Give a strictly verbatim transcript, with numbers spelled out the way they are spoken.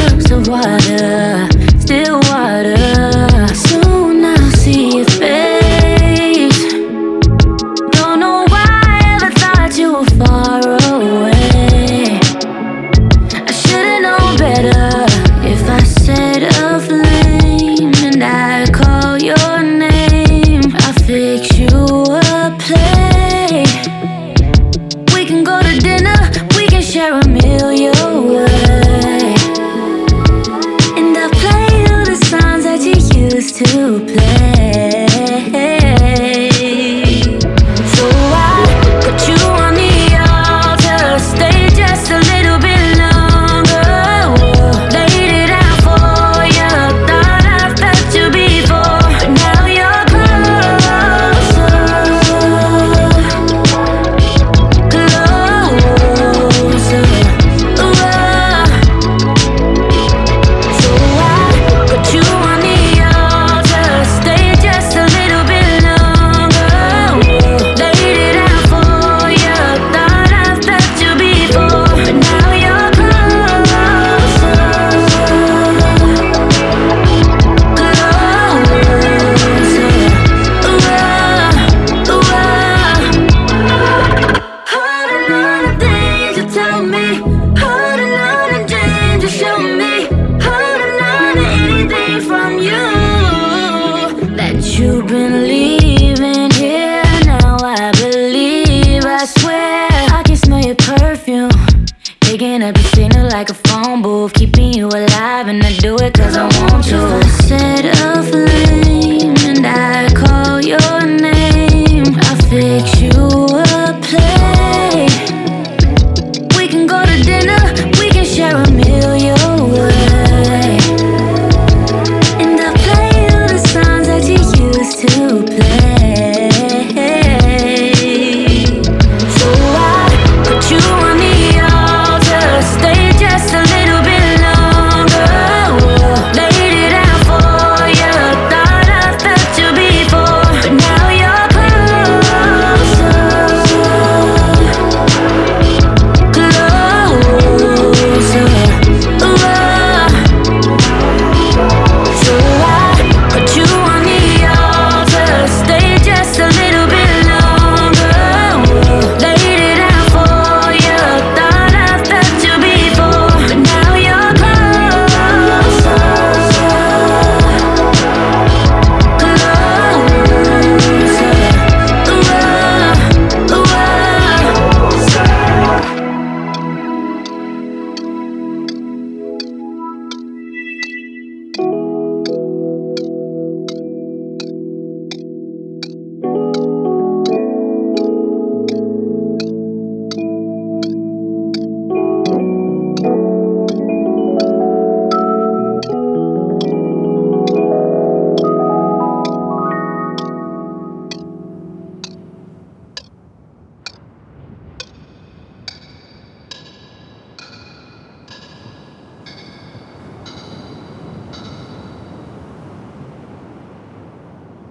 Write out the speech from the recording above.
cups of water, still water. Soon I'll see your face. Don't know why I ever thought you were far away. I should've known better if I said a flame and I call your name. I'll fix you a plate. We can go to dinner, we can share a meal your way. And I'll play you the songs that you used to play. So I put you on the altar, stay just a little bit longer. Laid it out for you, thought I felt you before, but now you're closer, closer. Ooh, ah. So I put you on the altar, stay just a little bit longer. Laid it out for you, thought I felt you before, but now you're closer, closer. Ooh, ah, ooh, ah. Heard a lot of things you tell me, heard a lot of dreams you show me, heard a lot of anything from you, that you've been leaving here. Now I believe, I swear I can smell your perfume, picking up your signal like a phone booth, keeping you alive, and I do it cause I want to. If I set a flame